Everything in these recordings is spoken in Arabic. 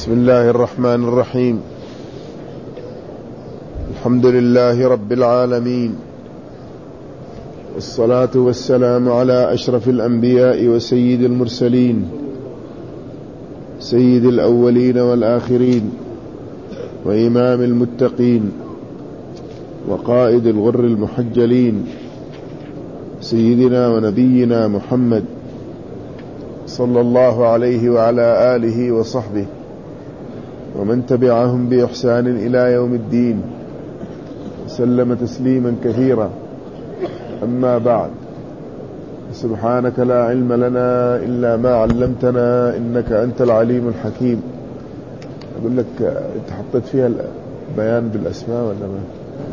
بسم الله الرحمن الرحيم. الحمد لله رب العالمين، والصلاة والسلام على أشرف الأنبياء وسيد المرسلين، سيد الأولين والآخرين، وإمام المتقين، وقائد الغر المحجلين، سيدنا ونبينا محمد صلى الله عليه وعلى آله وصحبه ومن تبعهم بإحسان إلى يوم الدين، وسلم تسليما كثيرا. أما بعد، سبحانك لا علم لنا إلا ما علمتنا إنك أنت العليم الحكيم. أقول لك أنت حطيت فيها البيان بالأسماء ولا ما؟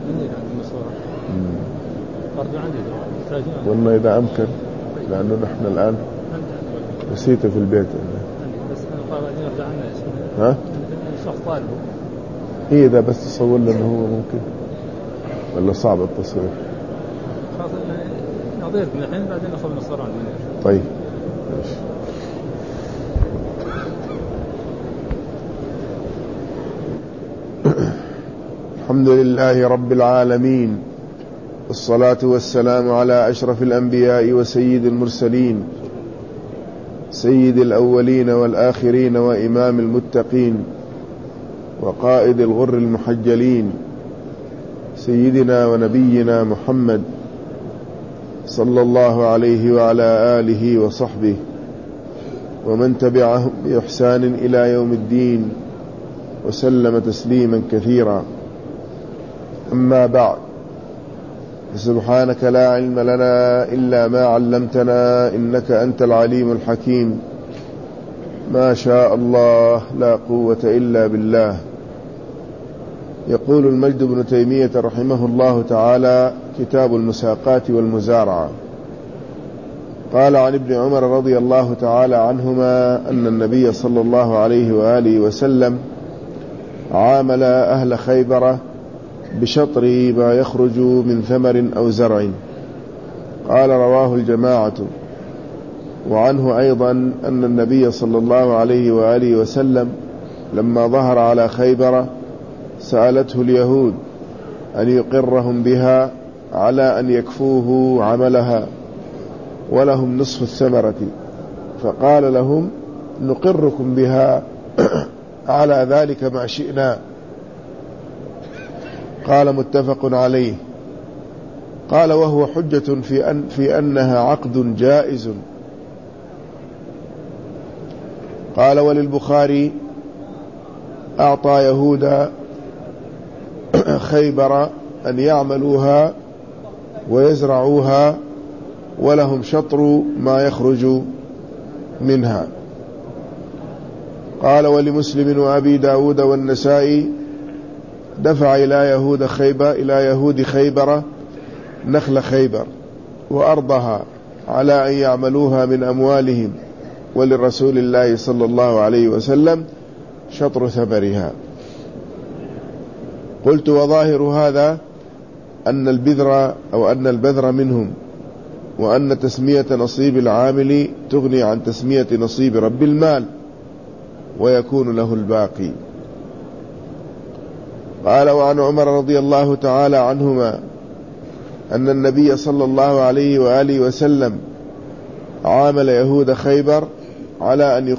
والله إذا أمكن، لأنه نحن الآن نسيته في البيت. بس أنا قال يرجع عنا اسمه. ها؟ الشخص طالبه. إيه إذا بس تصور لنا هو ممكن، ولا صعب التصوير؟ خلاص نعطيك من الحين بعدين ناخذ نصران. طيب ماشي. الحمد لله رب العالمين، والصلاة والسلام على أشرف الأنبياء وسيد المرسلين، سيد الأولين والآخرين، وإمام المتقين، وقائد الغر المحجلين، سيدنا ونبينا محمد صلى الله عليه وعلى آله وصحبه ومن تبعهم بإحسان إلى يوم الدين، وسلم تسليما كثيرا. أما بعد، سبحانك لا علم لنا إلا ما علمتنا إنك أنت العليم الحكيم. ما شاء الله لا قوة إلا بالله. يقول المجد بن تيمية رحمه الله تعالى: كتاب المساقات والمزارعة. قال عن ابن عمر رضي الله تعالى عنهما أن النبي صلى الله عليه وآله وسلم عامل أهل خيبر بشطر ما يخرج من ثمر أو زرع. قال: رواه الجماعة. وعنه أيضا أن النبي صلى الله عليه وآله وسلم لما ظهر على خيبر سألته اليهود أن يقرهم بها على أن يكفوه عملها ولهم نصف الثمرة، فقال لهم: نقركم بها على ذلك ما شئنا. قال: متفق عليه. قال: وهو حجة في أنها عقد جائز. قال: وللبخاري: أعطى يهود خيبر أن يعملوها ويزرعوها ولهم شطر ما يخرج منها. قال: ولمسلم وأبي داود والنسائي: دفع إلى يهود خيبر نخل خيبر وأرضها على أن يعملوها من أموالهم، ولرسول الله صلى الله عليه وسلم شطر ثمرها. قلت: وظاهر هذا أن البذر منهم، وأن تسمية نصيب العامل تغني عن تسمية نصيب رب المال ويكون له الباقي. قال: وعن عمر رضي الله تعالى عنهما أن النبي صلى الله عليه وآله وسلم عامل يهود خيبر على أن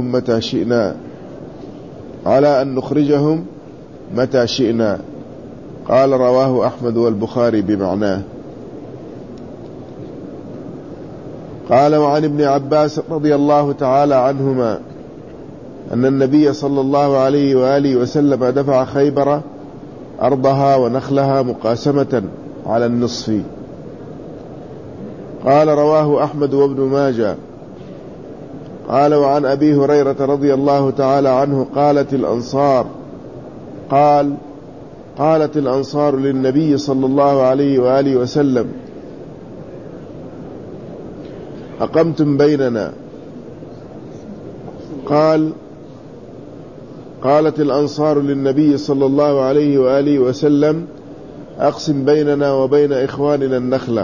نخرجهم متى شئنا. قال: رواه أحمد والبخاري بمعناه. قال: وعن ابن عباس رضي الله تعالى عنهما أن النبي صلى الله عليه وآله وسلم دفع خيبر أرضها ونخلها مقاسمة على النصف. قال: رواه أحمد وابن ماجه. قال: وعن أبي هريرة رضي الله تعالى عنه قالت الأنصار للنبي صلى الله عليه وآله وسلم: أقمتم بيننا. قالت الأنصار للنبي صلى الله عليه وآله وسلم: أقسم بيننا وبين إخواننا النخلة.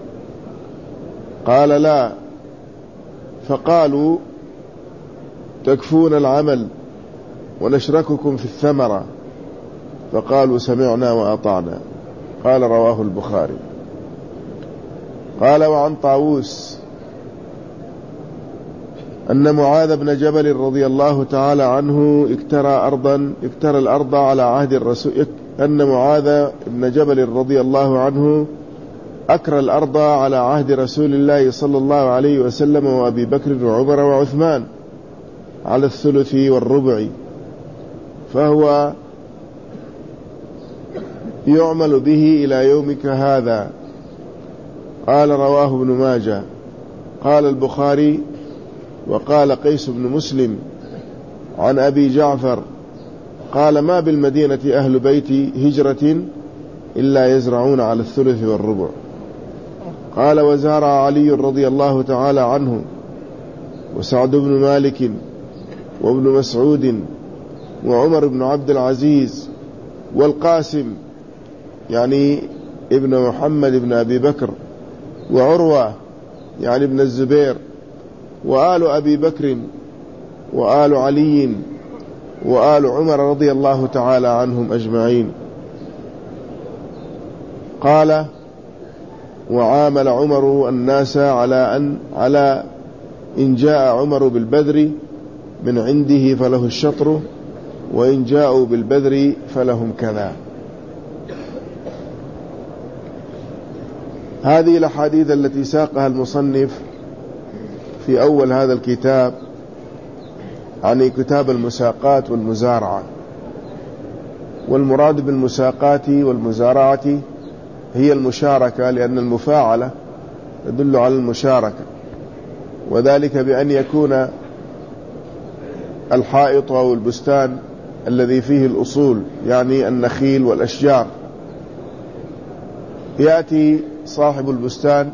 قال: لا. فقالوا: تكفون العمل ونشرككم في الثمرة، فقالوا سمعنا وأطعنا. قال رواه البخاري. قال وعن طاووس أن معاذ بن جبل رضي الله تعالى عنه اكترى الأرض على عهد الرسول، أن معاذ بن جبل رضي الله عنه أكرى الأرض على عهد رسول الله صلى الله عليه وسلم وأبي بكر وعمر وعثمان على الثلث والربع، فهو يعمل به إلى يومك هذا. قال رواه ابن ماجه. قال البخاري وقال قيس بن مسلم عن أبي جعفر قال ما بالمدينة أهل بيت هجرة إلا يزرعون على الثلث والربع. قال وزارع علي رضي الله تعالى عنه وسعد بن مالك وابن مسعود وعمر بن عبد العزيز والقاسم يعني ابن محمد بن أبي بكر وعروة يعني ابن الزبير وآل أبي بكر وآل علي وآل عمر رضي الله تعالى عنهم أجمعين. قال وعامل عمر الناس على إن جاء عمر بالبذر من عنده فله الشطر، وإن جاءوا بالبذر فلهم كذا. هذه الأحاديث التي ساقها المصنف في أول هذا الكتاب عن كتاب المساقات والمزارعة، والمراد بالمساقات والمزارعة هي المشاركة، لأن المفاعلة تدل على المشاركة، وذلك بأن يكون الحائط أو البستان الذي فيه الأصول يعني النخيل والأشجار، يأتي صاحب البستان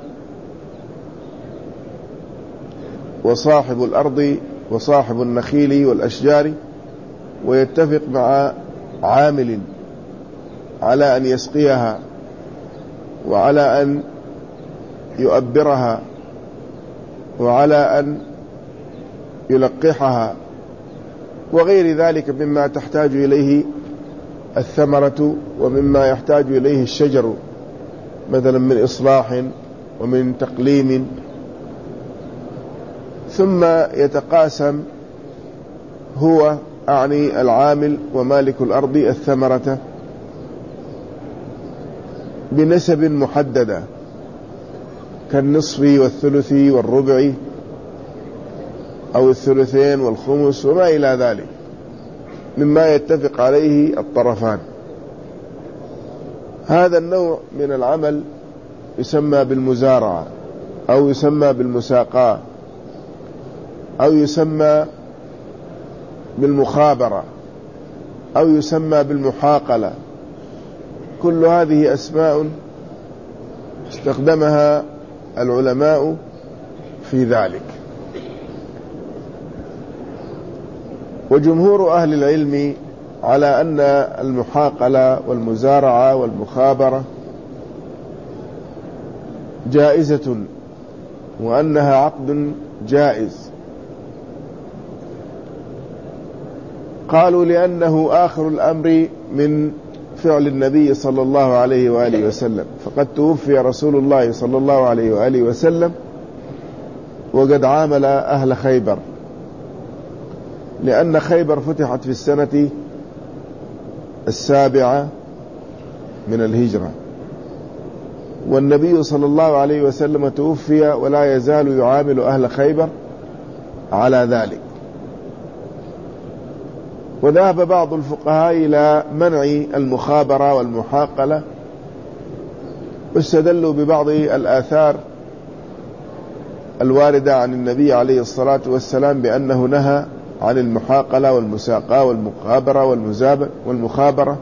وصاحب الأرض وصاحب النخيل والأشجار ويتفق مع عامل على أن يسقيها وعلى أن يؤبرها وعلى أن يلقحها وغير ذلك مما تحتاج إليه الثمرة ومما يحتاج إليه الشجر، مثلا من إصلاح ومن تقليم، ثم يتقاسم هو أعني العامل ومالك الأرض الثمرة بنسب محددة كالنصف والثلث والربع أو الثلثين والخمس وما إلى ذلك مما يتفق عليه الطرفان. هذا النوع من العمل يسمى بالمزارعة أو يسمى بالمساقاة أو يسمى بالمخابرة أو يسمى بالمحاقلة. كل هذه أسماء استخدمها العلماء في ذلك. وجمهور أهل العلم على أن المحاقلة والمزارعة والمخابرة جائزة وأنها عقد جائز. قالوا لأنه آخر الأمر من فعل النبي صلى الله عليه وآله وسلم، فقد توفي رسول الله صلى الله عليه وآله وسلم وقد عامل أهل خيبر، لأن خيبر فتحت في السنة 7 من الهجرة، والنبي صلى الله عليه وسلم توفي ولا يزال يعامل أهل خيبر على ذلك. وذهب بعض الفقهاء إلى منع المخابرة والمحاقلة، واستدلوا ببعض الآثار الواردة عن النبي عليه الصلاة والسلام بأنه نهى عن المحاقلة والمساقاة والمخابرة والمخابرة،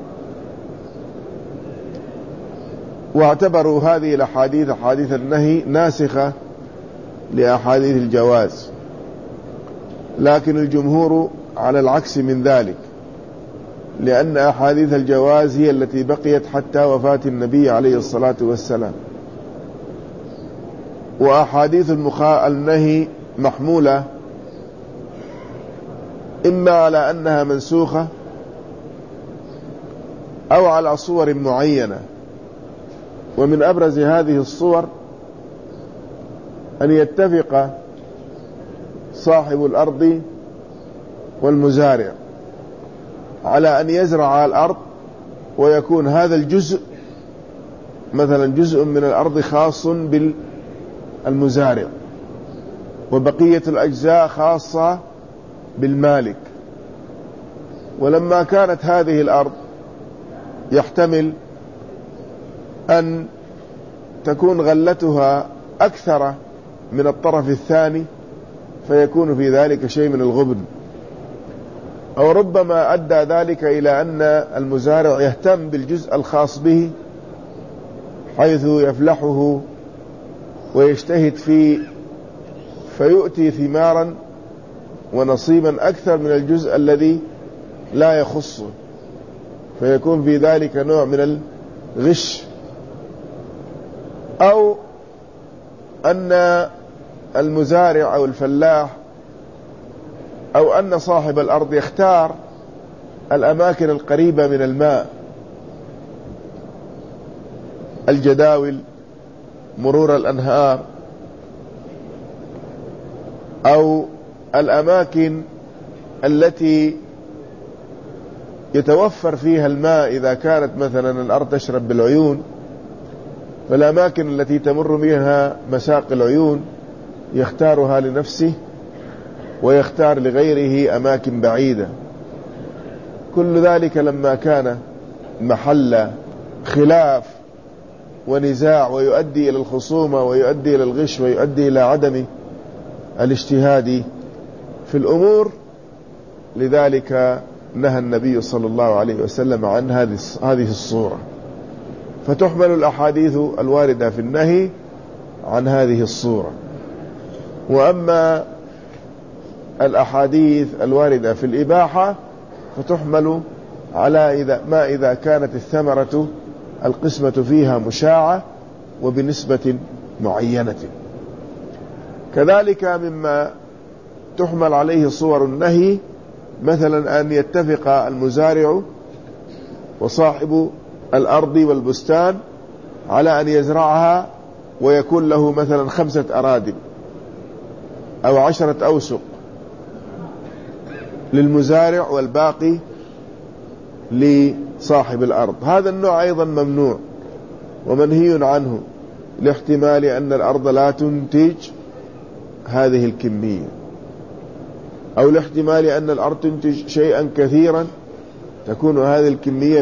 واعتبروا هذه الأحاديث أحاديث النهي ناسخة لأحاديث الجواز. لكن الجمهور على العكس من ذلك، لأن أحاديث الجواز هي التي بقيت حتى وفاة النبي عليه الصلاة والسلام، وأحاديث النهي محمولة إما على أنها منسوخة أو على صور معينة. ومن أبرز هذه الصور أن يتفق صاحب الأرض والمزارع على أن يزرع الأرض، ويكون هذا الجزء مثلا جزء من الأرض خاص بالمزارع، وبقية الأجزاء خاصة بالمالك. ولما كانت هذه الأرض يحتمل أن تكون غلتها أكثر من الطرف الثاني، فيكون في ذلك شيء من الغبن، أو ربما أدى ذلك إلى أن المزارع يهتم بالجزء الخاص به حيث يفلحه ويجتهد فيه، فيؤتي ثمارا ونصيبا أكثر من الجزء الذي لا يخصه، فيكون في ذلك نوع من الغش. أو أن المزارع أو الفلاح أو أن صاحب الأرض يختار الأماكن القريبة من الماء، الجداول، مرور الأنهار، أو الأماكن التي يتوفر فيها الماء إذا كانت مثلا الأرض تشرب بالعيون، فالأماكن التي تمر بها مساقي العيون يختارها لنفسه ويختار لغيره أماكن بعيدة. كل ذلك لما كان محل خلاف ونزاع ويؤدي إلى الخصومة ويؤدي إلى الغش ويؤدي إلى عدم الاجتهاد في الأمور، لذلك نهى النبي صلى الله عليه وسلم عن هذه الصورة. فتحمل الأحاديث الواردة في النهي عن هذه الصورة. وأما الأحاديث الواردة في الإباحة فتحمل على إذا كانت الثمرة القسمة فيها مشاعة وبنسبة معينة. كذلك مما تحمل عليه صور النهي مثلا أن يتفق المزارع وصاحب الأرض والبستان على أن يزرعها ويكون له مثلا 5 أرادب أو 10 أوسق للمزارع والباقي لصاحب الأرض. هذا النوع أيضا ممنوع ومنهي عنه لاحتمال أن الأرض لا تنتج هذه الكمية، أو لاحتمال أن الأرض تنتج شيئا كثيرا تكون هذه الكمية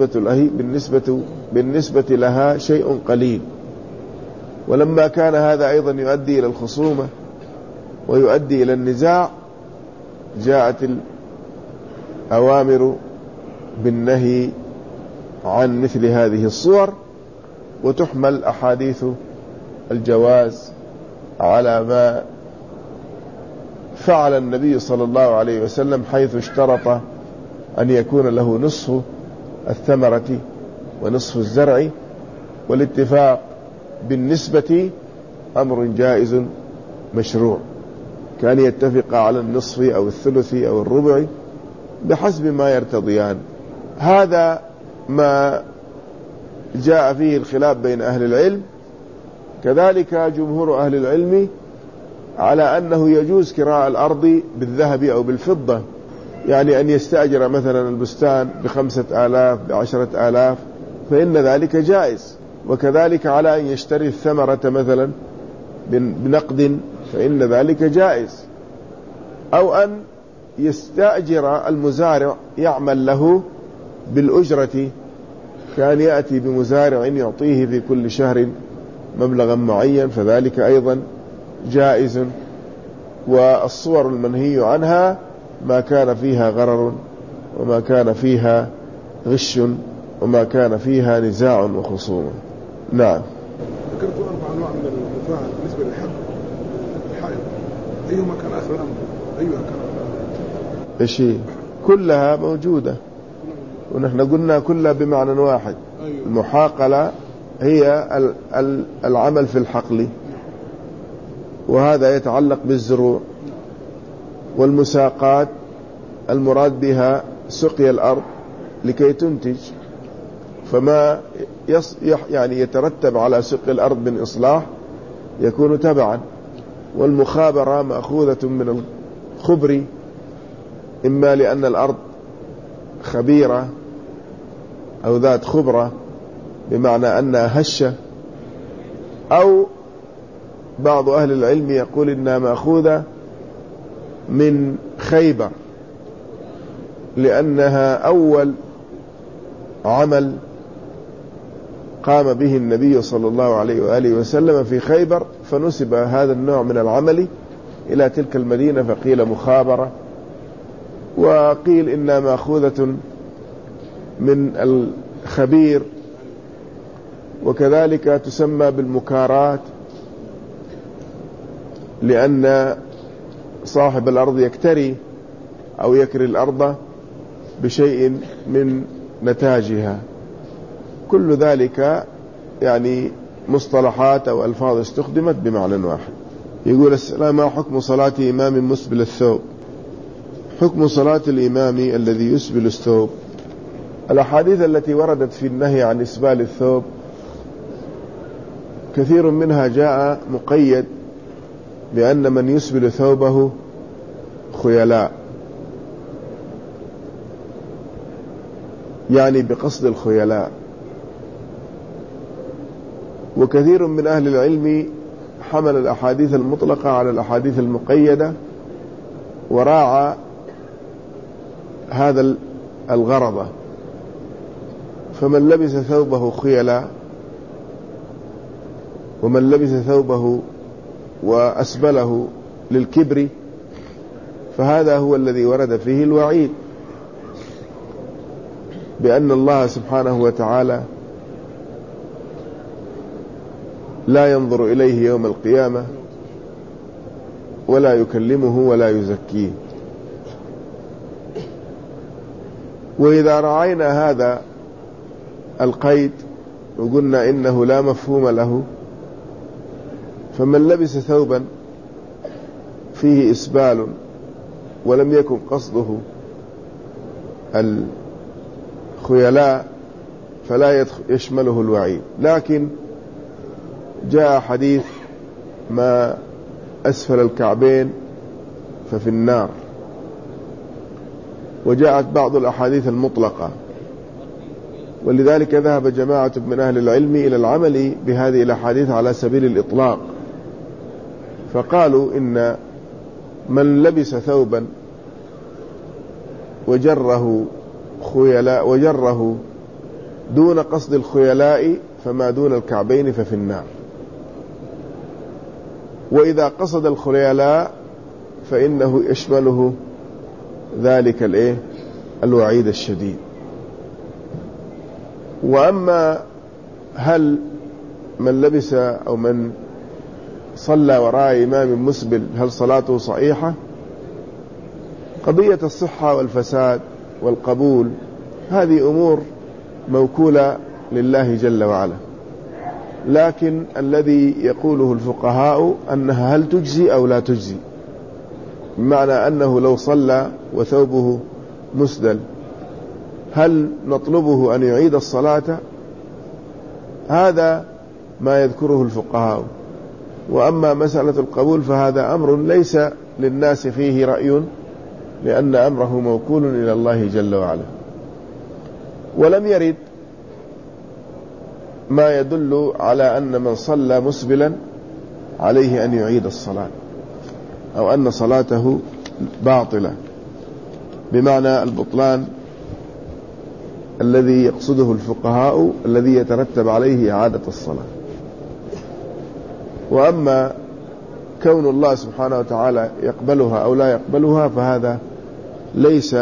بالنسبة لها شيء قليل. ولما كان هذا أيضا يؤدي إلى الخصومة ويؤدي إلى النزاع جاءت الأوامر بالنهي عن مثل هذه الصور، وتحمل أحاديث الجواز على ما فعل النبي صلى الله عليه وسلم حيث اشترط أن يكون له نصف الثمرة ونصف الزرع، والاتفاق بالنسبة أمر جائز مشروع، كان يتفق على النصف أو الثلث أو الربع بحسب ما يرتضيان. هذا ما جاء فيه الخلاف بين أهل العلم. كذلك جمهور أهل العلم على أنه يجوز كراء الأرض بالذهب أو بالفضة، يعني أن يستأجر مثلا البستان ب5,000 ب10,000 فإن ذلك جائز. وكذلك على أن يشتري الثمرة مثلا بنقد فإن ذلك جائز، أو أن يستأجر المزارع يعمل له بالأجرة، كان يأتي بمزارع يعطيه في كل شهر مبلغا معين، فذلك أيضا جائز. والصور المنهي عنها ما كان فيها غرر وما كان فيها غش وما كان فيها نزاع وخصومة. نعم. ذكرت 4 أنواع من المفاعل بالنسبة للحائط، أيهما كان آخر الأمر؟ أيها كان إيش كلها موجودة، ونحن قلنا كلها بمعنى واحد. المحاقلة هي العمل في الحقل، وهذا يتعلق بالزروع، والمساقات المراد بها سقي الأرض لكي تنتج، فما يعني يترتب على سقي الأرض من إصلاح يكون تبعا. والمخابرة مأخوذة من الخبر، إما لأن الأرض خبيرة أو ذات خبرة بمعنى أنها هشة، أو بعض أهل العلم يقول إنها مأخوذة من خيبر، لأنها أول عمل قام به النبي صلى الله عليه وآله وسلم في خيبر، فنسب هذا النوع من العمل إلى تلك المدينة، فقيل مخابرة، وقيل إنها مأخوذة من الخبير، وكذلك تسمى بالمكارات، لأن صاحب الأرض يكتري أو يكري الأرض بشيء من نتاجها. كل ذلك يعني مصطلحات أو ألفاظ استخدمت بمعنى واحد. يقول السلام: ما حكم صلاة إمام مسبل الثوب؟ حكم صلاة الإمام الذي يسبل الثوب: الأحاديث التي وردت في النهي عن إسبال الثوب كثير منها جاء مقيد بأن من يسبل ثوبه خيلاء، يعني بقصد الخيلاء. وكثير من أهل العلم حمل الأحاديث المطلقة على الأحاديث المقيدة، وراعى هذا الغرض، فمن لبس ثوبه خيلاء ومن لبس ثوبه وأسبله للكبر فهذا هو الذي ورد فيه الوعيد، بأن الله سبحانه وتعالى لا ينظر إليه يوم القيامة ولا يكلمه ولا يزكيه. وإذا رأينا هذا القيد وقلنا إنه لا مفهوم له، فمن لبس ثوبا فيه إسبال ولم يكن قصده الخيلاء فلا يشمله الوعيد. لكن جاء حديث: ما أسفل الكعبين ففي النار، وجاءت بعض الأحاديث المطلقة، ولذلك ذهب جماعة من أهل العلم إلى العمل بهذه الأحاديث على سبيل الإطلاق، فقالوا إن من لبس ثوبا وجره خيلاء وجره دون قصد الخيلاء فما دون الكعبين ففي النار، وإذا قصد الخيلاء فإنه يشمله ذلك الوعيد الشديد. وأما هل من لبس أو من صلى وراء إمام مسبل هل صلاته صحيحة؟ قضية الصحة والفساد والقبول هذه أمور موكولة لله جل وعلا، لكن الذي يقوله الفقهاء أنها هل تجزي أو لا تجزي، بمعنى أنه لو صلى وثوبه مسدل هل نطلبه أن يعيد الصلاة؟ هذا ما يذكره الفقهاء. وأما مسألة القبول فهذا أمر ليس للناس فيه رأي، لأن أمره موكول إلى الله جل وعلا. ولم يرد ما يدل على أن من صلى مسبلا عليه أن يعيد الصلاة أو أن صلاته باطلة، بمعنى البطلان الذي يقصده الفقهاء الذي يترتب عليه إعادة الصلاة. وأما كون الله سبحانه وتعالى يقبلها أو لا يقبلها فهذا ليس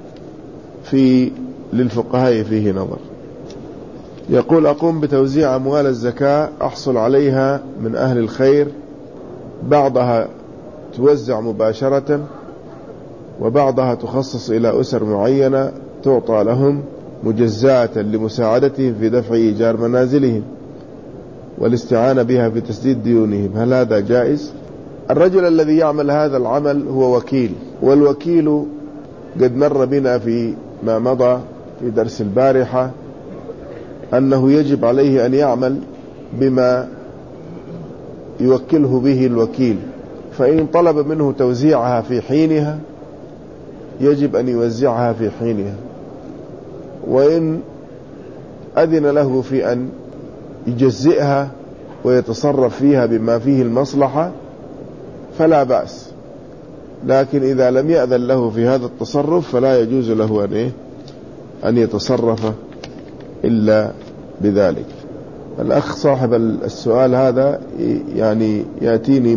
للفقهاء فيه نظر. يقول: أقوم بتوزيع أموال الزكاة أحصل عليها من أهل الخير، بعضها توزع مباشرة وبعضها تخصص إلى أسر معينة تعطى لهم مجزاة لمساعدتهم في دفع إيجار منازلهم والاستعانة بها في تسديد ديونهم، هل هذا جائز؟ الرجل الذي يعمل هذا العمل هو وكيل، والوكيل قد مر بنا في ما مضى في درس البارحة أنه يجب عليه أن يعمل بما يوكله به الوكيل، فإن طلب منه توزيعها في حينها يجب أن يوزعها في حينها، وإن أذن له في أن يجزئها ويتصرف فيها بما فيه المصلحة فلا بأس، لكن إذا لم يأذن له في هذا التصرف فلا يجوز له أن يتصرف إلا بذلك. الأخ صاحب السؤال هذا يعني يأتيني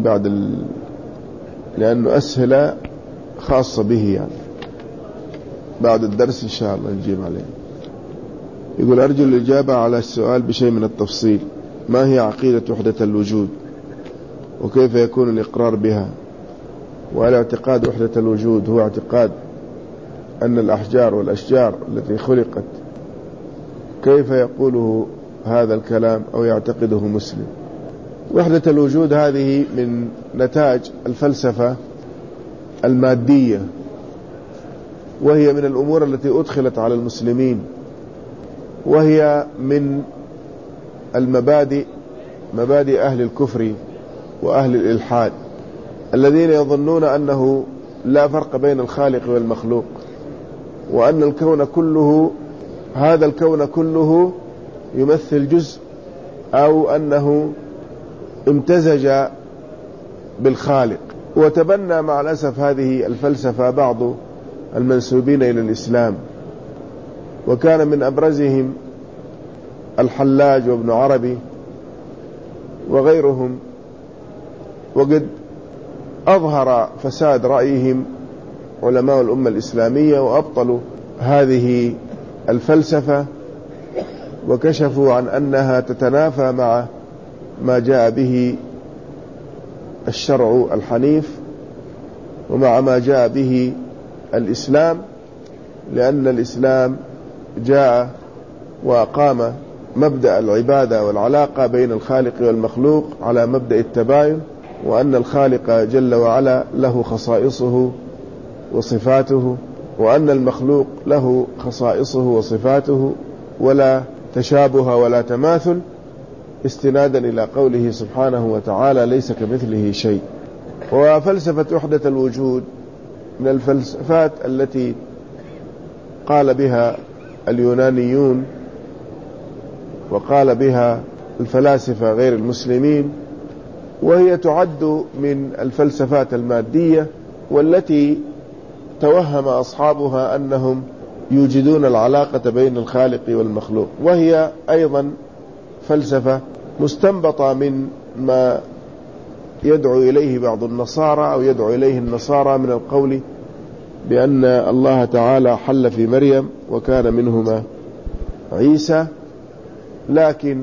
لأنه أسهل خاصة به، يعني بعد الدرس إن شاء الله نجيب عليه. يقول: أرجو الإجابة على السؤال بشيء من التفصيل. ما هي عقيدة وحدة الوجود، وكيف يكون الإقرار بها؟ وهل اعتقاد وحدة الوجود هو اعتقاد أن الأحجار والأشجار التي خلقت، كيف يقوله هذا الكلام أو يعتقده مسلم؟ وحدة الوجود هذه من نتاج الفلسفة المادية، وهي من الأمور التي أدخلت على المسلمين، وهي من مبادئ أهل الكفر وأهل الإلحاد الذين يظنون أنه لا فرق بين الخالق والمخلوق، وأن الكون كله، هذا الكون كله يمثل جزء، أو أنه امتزج بالخالق. وتبنى مع الأسف هذه الفلسفة بعض المنسوبين إلى الإسلام، وكان من أبرزهم الحلاج وابن عربي وغيرهم، وقد أظهر فساد رأيهم علماء الأمة الإسلامية وأبطلوا هذه الفلسفة، وكشفوا عن أنها تتنافى مع ما جاء به الشرع الحنيف ومع ما جاء به الإسلام، لأن الإسلام جاء وأقام مبدأ العبادة والعلاقة بين الخالق والمخلوق على مبدأ التباين، وأن الخالق جل وعلا له خصائصه وصفاته، وأن المخلوق له خصائصه وصفاته، ولا تشابه ولا تماثل، استنادا إلى قوله سبحانه وتعالى: ليس كمثله شيء. وفلسفة وحدة الوجود من الفلسفات التي قال بها اليونانيون وقال بها الفلاسفة غير المسلمين، وهي تعد من الفلسفات المادية، والتي توهم أصحابها أنهم يوجدون العلاقة بين الخالق والمخلوق، وهي أيضا فلسفة مستنبطة من ما يدعو إليه بعض النصارى أو يدعو إليه النصارى من القول بأن الله تعالى حل في مريم وكان منهما عيسى، لكن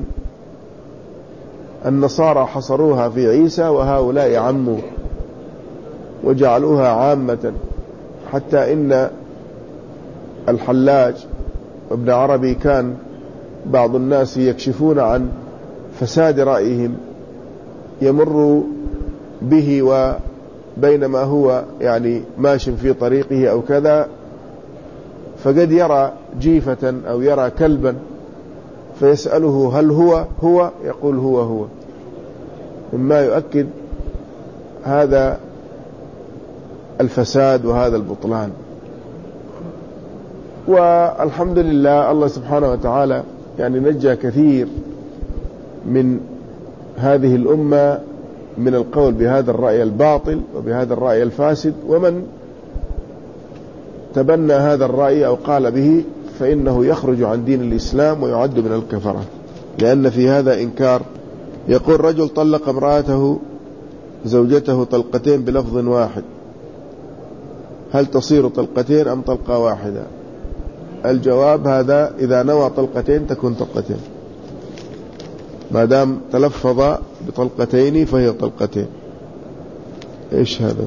النصارى حصروها في عيسى، وهؤلاء عموا وجعلوها عامة، حتى إن الحلاج وابن عربي كان بعض الناس يكشفون عن فساد رأيهم يمر به، وبينما هو يعني ماش في طريقه أو كذا، فقد يرى جيفة أو يرى كلبا فيسأله: هل هو؟ يقول: هو. مما يؤكد هذا الفساد وهذا البطلان. والحمد لله الله سبحانه وتعالى يعني نجى كثير من هذه الأمة من القول بهذا الرأي الباطل وبهذا الرأي الفاسد، ومن تبنى هذا الرأي أو قال به فإنه يخرج عن دين الإسلام ويعد من الكفرة، لأن في هذا إنكار. يقول: رجل طلق امرأته زوجته طلقتين بلفظ واحد، هل تصير طلقتين أم طلقة واحدة؟ الجواب: هذا إذا نوى طلقتين تكون طلقتين، ما دام تلفظ بطلقتين فهي طلقتين. إيش هذا؟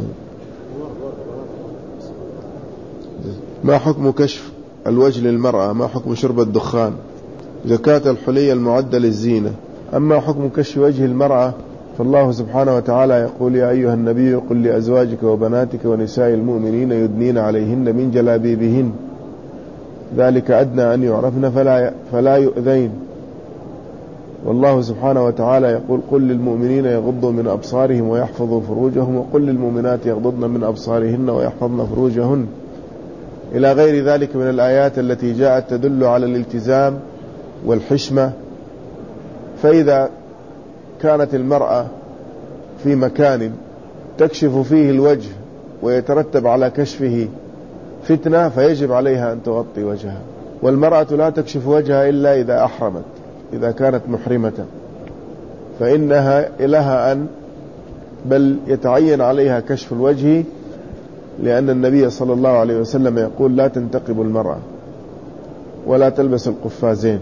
ما حكم كشف الوجه للمرأة؟ ما حكم شرب الدخان؟ زكاة الحلي المعدة للزينة؟ أما حكم كشف وجه المرأة فالله سبحانه وتعالى يقول: يا أيها النبي قل لأزواجك وبناتك ونساء المؤمنين يدنين عليهن من جلابيبهن ذلك أدنى أن يعرفن فلا يؤذين. والله سبحانه وتعالى يقول: قل للمؤمنين يغضوا من أبصارهم ويحفظوا فروجهم وقل للمؤمنات يغضضن من أبصارهن ويحفظن فروجهن، إلى غير ذلك من الآيات التي جاءت تدل على الالتزام والحشمة. فإذا كانت المرأة في مكان تكشف فيه الوجه ويترتب على كشفه فتنة فيجب عليها أن تغطي وجهها. والمرأة لا تكشف وجهها إلا إذا أحرمت، إذا كانت محرمة فإنها لها أن بل يتعين عليها كشف الوجه، لأن النبي صلى الله عليه وسلم يقول: لا تنتقب المرأة ولا تلبس القفازين.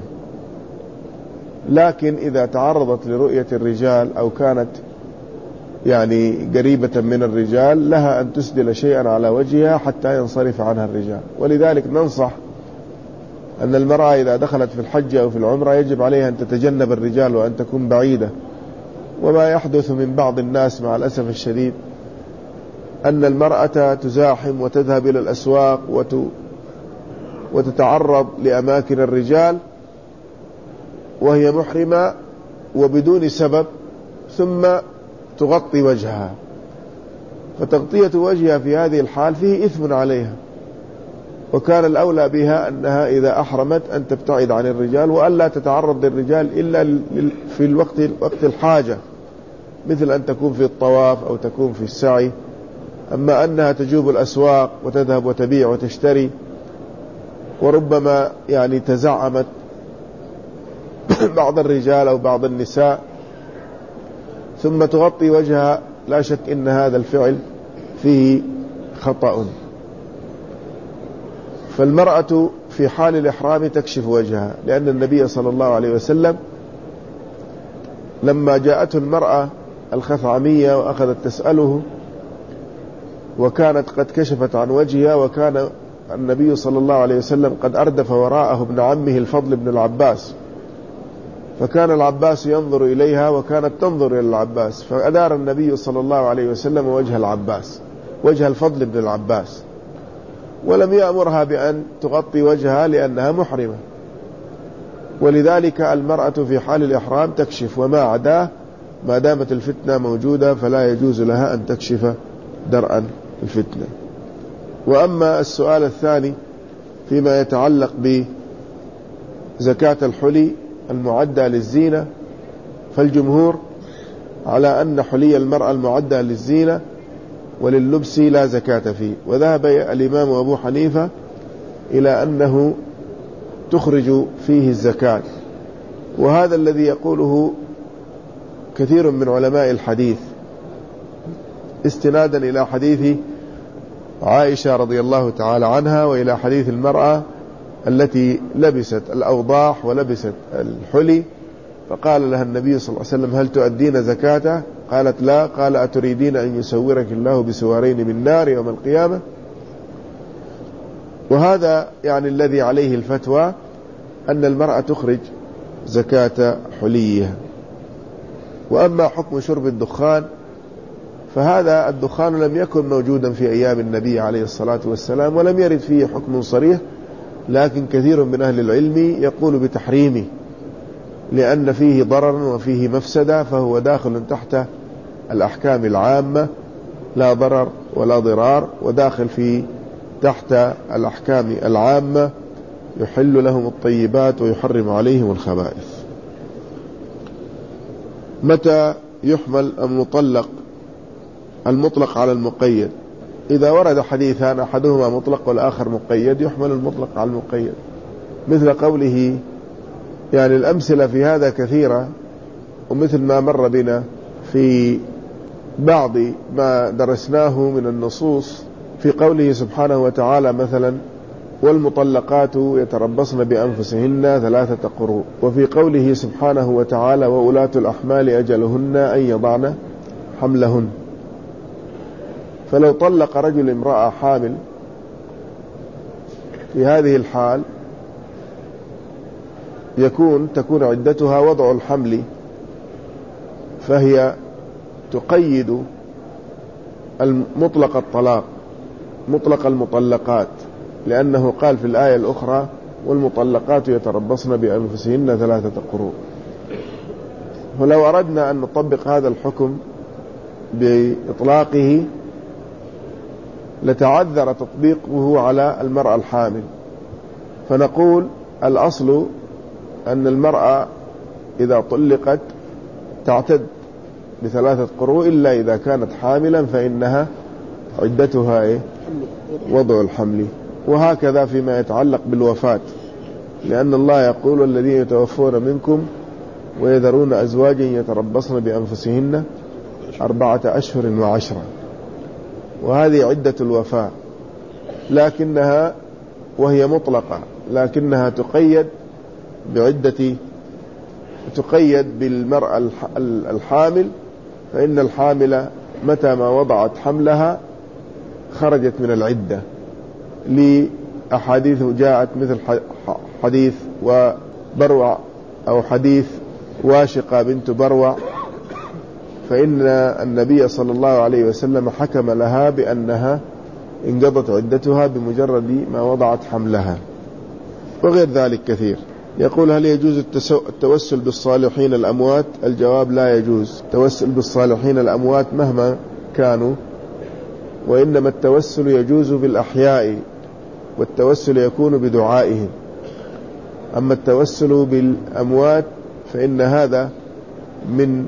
لكن إذا تعرضت لرؤية الرجال أو كانت قريبة من الرجال لها أن تسدل شيئا على وجهها حتى ينصرف عنها الرجال. ولذلك ننصح أن المرأة إذا دخلت في الحج أو في العمرة يجب عليها أن تتجنب الرجال وأن تكون بعيدة. وما يحدث من بعض الناس مع الأسف الشديد أن المرأة تزاحم وتذهب إلى الأسواق وتتعرض لأماكن الرجال وهي محرمة وبدون سبب، ثم تغطي وجهها، فتغطية وجهها في هذه الحال فيه إثم عليها. وكان الأولى بها أنها إذا أحرمت أن تبتعد عن الرجال وألا تتعرض للرجال إلا في وقت الحاجة، مثل أن تكون في الطواف أو تكون في السعي. أما أنها تجوب الأسواق وتذهب وتبيع وتشتري وربما تزعمت بعض الرجال أو بعض النساء ثم تغطي وجهها، لا شك إن هذا الفعل فيه خطأ. فالمرأة في حال الإحرام تكشف وجهها، لأن النبي صلى الله عليه وسلم لما جاءته المرأة الخثعمية وأخذت تسأله وكانت قد كشفت عن وجهها، وكان النبي صلى الله عليه وسلم قد أردف وراءه ابن عمه الفضل بن العباس، فكان العباس ينظر إليها وكانت تنظر إلى العباس، فأدار النبي صلى الله عليه وسلم وجه العباس، وجه الفضل بن العباس، ولم يأمرها بأن تغطي وجهها لأنها محرمة. ولذلك المرأة في حال الإحرام تكشف، وما عداه ما دامت الفتنة موجودة فلا يجوز لها أن تكشف درءا الفتنة. وأما السؤال الثاني فيما يتعلق بزكاة الحلي المعدة للزينة، فالجمهور على أن حلي المرأة المعدة للزينة ولللبس لا زكاة فيه. وذهب الإمام أبو حنيفة إلى أنه تخرج فيه الزكاة، وهذا الذي يقوله كثير من علماء الحديث استنادا إلى حديث عائشة رضي الله تعالى عنها، وإلى حديث المرأة التي لبست الأوضاح ولبست الحلي فقال لها النبي صلى الله عليه وسلم: هل تؤدين زكاته؟ قالت: لا. قال: أتريدين أن يسورك الله بسوارين من نار يوم القيامة؟ وهذا الذي عليه الفتوى أن المرأة تخرج زكاة حليها. وأما حكم شرب الدخان فهذا الدخان لم يكن موجودا في أيام النبي عليه الصلاة والسلام ولم يرد فيه حكم صريح، لكن كثير من أهل العلم يقول بتحريمه لأن فيه ضرر وفيه مفسدة، فهو داخل تحت الأحكام العامة، لا ضرر ولا ضرار، وداخل في تحت الأحكام العامة يحل لهم الطيبات ويحرم عليهم الخبائث. متى يحمل المطلق على المقيد؟ إذا ورد حديثان أحدهما مطلق والآخر مقيد يحمل المطلق على المقيد، مثل قوله الأمثلة في هذا كثيرة، ومثل ما مر بنا في بعض ما درسناه من النصوص في قوله سبحانه وتعالى مثلا: والمطلقات يتربصن بأنفسهن 3 قروء، وفي قوله سبحانه وتعالى: وأولاة الأحمال أجلهن أن يضعن حملهن. فلو طلق رجل امرأة حامل في هذه الحال تكون عدتها وضع الحمل، فهي تقيد مطلق الطلاق مطلق المطلقات، لأنه قال في الآية الأخرى والمطلقات يتربصن بأنفسهن 3 قروء. ولو أردنا أن نطبق هذا الحكم بإطلاقه لتعذر تطبيقه على المرأة الحامل، فنقول الأصل أن المرأة إذا طلقت تعتد ب3 قروء إلا إذا كانت حاملا فإنها عدتها وضع الحمل. وهكذا فيما يتعلق بالوفاة، لأن الله يقول الذين يتوفون منكم ويذرون أزواجا يتربصن بأنفسهن 4 أشهر و10، وهذه عدة الوفاة، لكنها وهي مطلقة لكنها تقيد بالمرأة الحامل، فإن الحامل متى ما وضعت حملها خرجت من العدة، لأحاديث جاءت مثل حديث وبروع أو حديث واشقة بنت بروع، فإن النبي صلى الله عليه وسلم حكم لها بأنها انقضت عدتها بمجرد ما وضعت حملها، وغير ذلك كثير. يقول: هل يجوز التوسل بالصالحين الأموات؟ الجواب: لا يجوز التوسل بالصالحين الأموات مهما كانوا، وإنما التوسل يجوز بالأحياء، والتوسل يكون بدعائهم. أما التوسل بالأموات فإن هذا من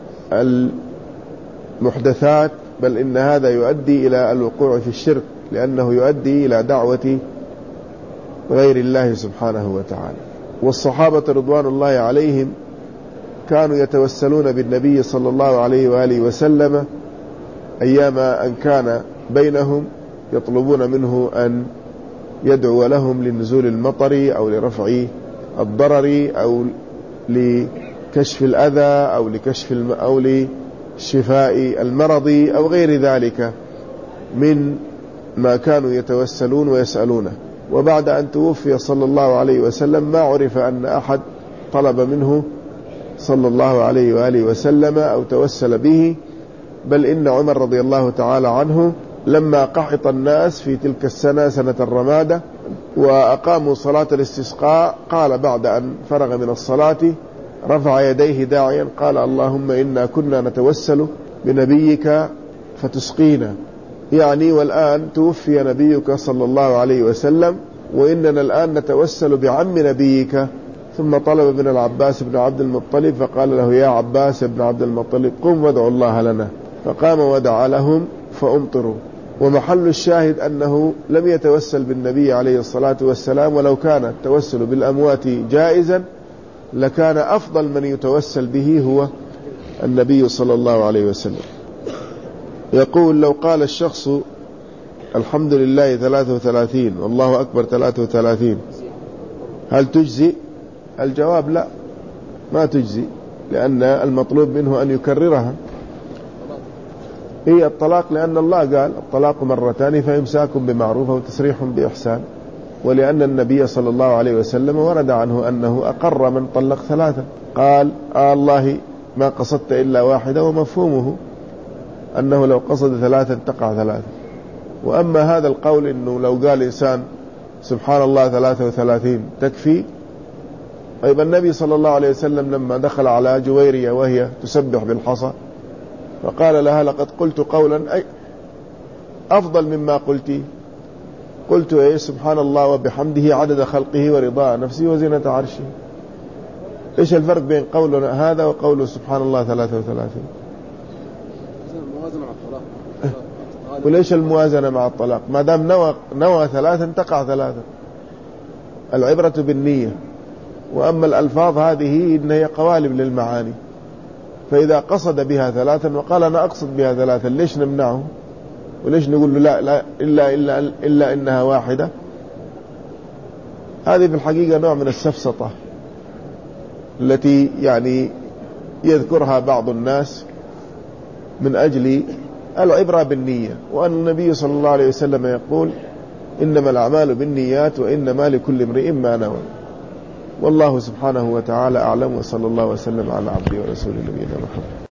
المحدثات، بل إن هذا يؤدي إلى الوقوع في الشرك، لأنه يؤدي إلى دعوة غير الله سبحانه وتعالى. والصحابة رضوان الله عليهم كانوا يتوسلون بالنبي صلى الله عليه وآله وسلم أيام أن كان بينهم، يطلبون منه أن يدعو لهم لنزول المطر أو لرفع الضرر أو لكشف الأذى أو لشفاء المرض أو غير ذلك من ما كانوا يتوسلون ويسألونه. وبعد أن توفي صلى الله عليه وسلم ما عرف أن أحد طلب منه صلى الله عليه وآله وسلم أو توسل به، بل إن عمر رضي الله تعالى عنه لما قحط الناس في تلك السنة، سنة الرمادة، وأقاموا صلاة الاستسقاء، قال بعد أن فرغ من الصلاة رفع يديه داعيا قال: اللهم إنا كنا نتوسل بنبيك فتسقينا، يعني والآن توفي نبيك صلى الله عليه وسلم وإننا الآن نتوسل بعم نبيك. ثم طلب من العباس بن عبد المطلب فقال له: يا عباس بن عبد المطلب قم وادع الله لنا، فقام ودعا لهم فأمطروا. ومحل الشاهد أنه لم يتوسل بالنبي عليه الصلاة والسلام، ولو كان التوسل بالأموات جائزا لكان أفضل من يتوسل به هو النبي صلى الله عليه وسلم. يقول: لو قال الشخص الحمد لله 33 والله أكبر 33 هل تجزي؟ الجواب: لا، ما تجزي، لأن المطلوب منه أن يكررها. هي الطلاق، لأن الله قال: الطلاق مرتان فإمساك بمعروف وتسريح بإحسان، ولأن النبي صلى الله عليه وسلم ورد عنه أنه أقر من طلق 3، قال: الله ما قصدت إلا واحدة، ومفهومه أنه لو قصد 3 تقع 3. وأما هذا القول أنه لو قال إنسان سبحان الله 33 تكفي، طيب النبي صلى الله عليه وسلم لما دخل على جويرية وهي تسبح بالحصى فقال لها: لقد قلت قولا أي أفضل مما قلت إيه؟ سبحان الله وبحمده عدد خلقه ورضاء نفسه وزنة عرشه. إيش الفرق بين قولنا هذا وقوله سبحان الله 33؟ وليش الموازنة مع الطلاق؟ ما دام نوى 3 تقع 3. العبرة بالنية. وأما الألفاظ هذه إنها قوالب للمعاني، فإذا قصد بها 3 وقال أنا أقصد بها 3 ليش نمنعه؟ وليش نقول له لا إلا إنها واحدة؟ هذه في الحقيقة نوع من السفسطة التي يعني يذكرها بعض الناس من أجل العبرة بالنية، وأن النبي صلى الله عليه وسلم يقول: إنما الأعمال بالنيات وإنما لكل امرئ ما نوى. والله سبحانه وتعالى أعلم، وصلى الله وسلم على عبده ورسوله نبينا محمد.